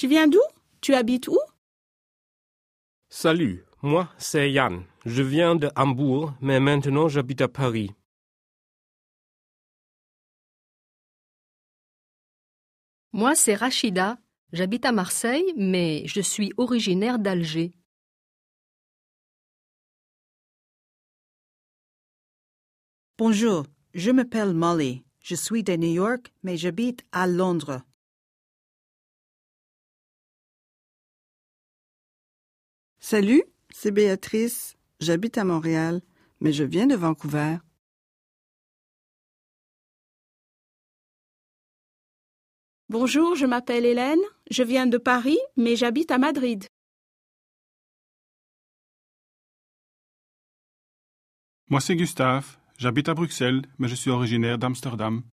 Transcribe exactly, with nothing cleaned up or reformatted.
Tu viens d'où? Tu habites où? Salut, moi c'est Yann. Je viens de Hambourg, mais maintenant j'habite à Paris. Moi, c'est Rachida. J'habite à Marseille, mais je suis originaire d'Alger. Bonjour, je m'appelle Molly. Je suis de New York, mais j'habite à Londres. Salut, c'est Béatrice. J'habite à Montréal, mais je viens de Vancouver. Bonjour, je m'appelle Hélène. Je viens de Paris, mais j'habite à Madrid. Moi, c'est Gustave. J'habite à Bruxelles, mais je suis originaire d'Amsterdam.